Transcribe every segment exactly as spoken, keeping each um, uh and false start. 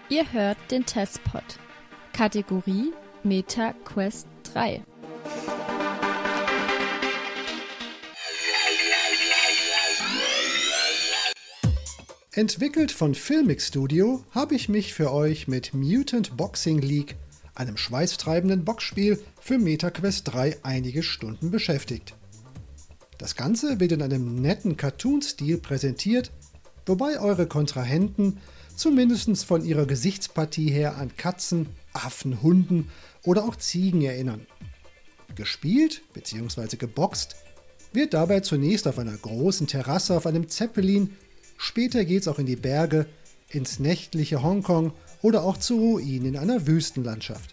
Ihr hört den Testpod. Kategorie Meta Quest drei. Entwickelt von Filmic Studio habe ich mich für euch mit Mutant Boxing League, einem schweißtreibenden Boxspiel für Meta Quest drei, einige Stunden beschäftigt. Das Ganze wird in einem netten Cartoon-Stil präsentiert, wobei eure Kontrahenten zumindest von ihrer Gesichtspartie her an Katzen, Affen, Hunden oder auch Ziegen erinnern. Gespielt bzw. geboxt wird dabei zunächst auf einer großen Terrasse auf einem Zeppelin, später geht's auch in die Berge, ins nächtliche Hongkong oder auch zu Ruinen in einer Wüstenlandschaft.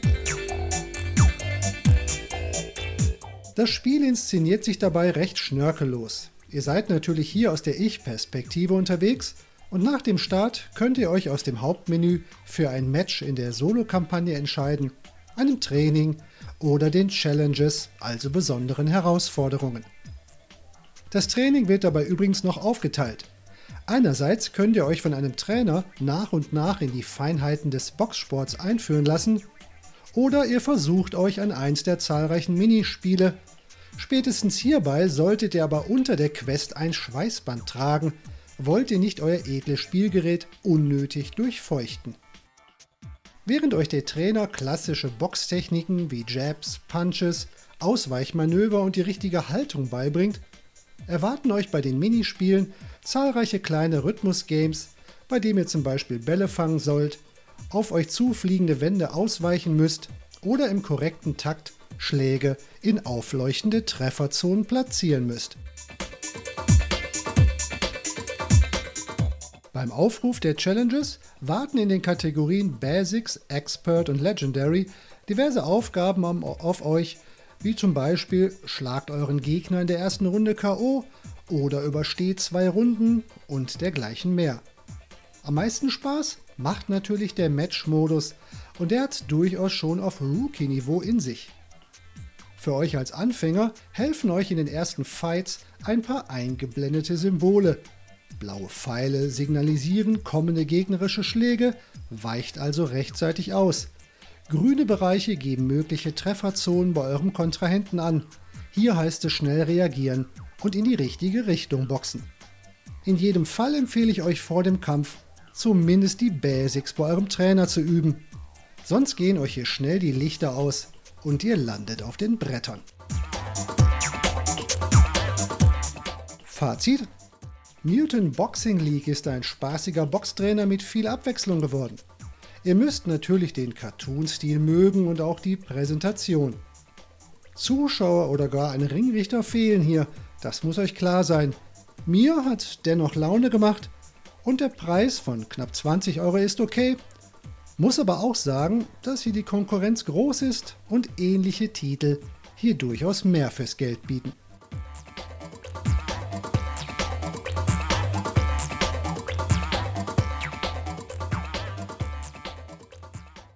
Das Spiel inszeniert sich dabei recht schnörkellos. Ihr seid natürlich hier aus der Ich-Perspektive unterwegs und nach dem Start könnt ihr euch aus dem Hauptmenü für ein Match in der Solo-Kampagne entscheiden, einem Training oder den Challenges, also besonderen Herausforderungen. Das Training wird dabei übrigens noch aufgeteilt. Einerseits könnt ihr euch von einem Trainer nach und nach in die Feinheiten des Boxsports einführen lassen, oder ihr versucht euch an eins der zahlreichen Minispiele. Spätestens hierbei solltet ihr aber unter der Quest ein Schweißband tragen, wollt ihr nicht euer edles Spielgerät unnötig durchfeuchten. Während euch der Trainer klassische Boxtechniken wie Jabs, Punches, Ausweichmanöver und die richtige Haltung beibringt, erwarten euch bei den Minispielen zahlreiche kleine Rhythmus-Games, bei denen ihr zum Beispiel Bälle fangen sollt, auf euch zufliegende Wände ausweichen müsst oder im korrekten Takt Schläge in aufleuchtende Trefferzonen platzieren müsst. Beim Aufruf der Challenges warten in den Kategorien Basics, Expert und Legendary diverse Aufgaben auf euch, wie zum Beispiel schlagt euren Gegner in der ersten Runde K O oder übersteht zwei Runden und dergleichen mehr. Am meisten Spaß macht natürlich der Match-Modus und der hat durchaus schon auf Rookie-Niveau in sich. Für euch als Anfänger helfen euch in den ersten Fights ein paar eingeblendete Symbole. Blaue Pfeile signalisieren kommende gegnerische Schläge, weicht also rechtzeitig aus. Grüne Bereiche geben mögliche Trefferzonen bei eurem Kontrahenten an. Hier heißt es schnell reagieren und in die richtige Richtung boxen. In jedem Fall empfehle ich euch vor dem Kampf, zumindest die Basics bei eurem Trainer zu üben. Sonst gehen euch hier schnell die Lichter aus und ihr landet auf den Brettern. Fazit: Mutant Boxing League ist ein spaßiger Boxtrainer mit viel Abwechslung geworden. Ihr müsst natürlich den Cartoon-Stil mögen und auch die Präsentation. Zuschauer oder gar ein Ringrichter fehlen hier, das muss euch klar sein. Mir hat dennoch Laune gemacht und der Preis von knapp zwanzig Euro ist okay. Muss aber auch sagen, dass hier die Konkurrenz groß ist und ähnliche Titel hier durchaus mehr fürs Geld bieten.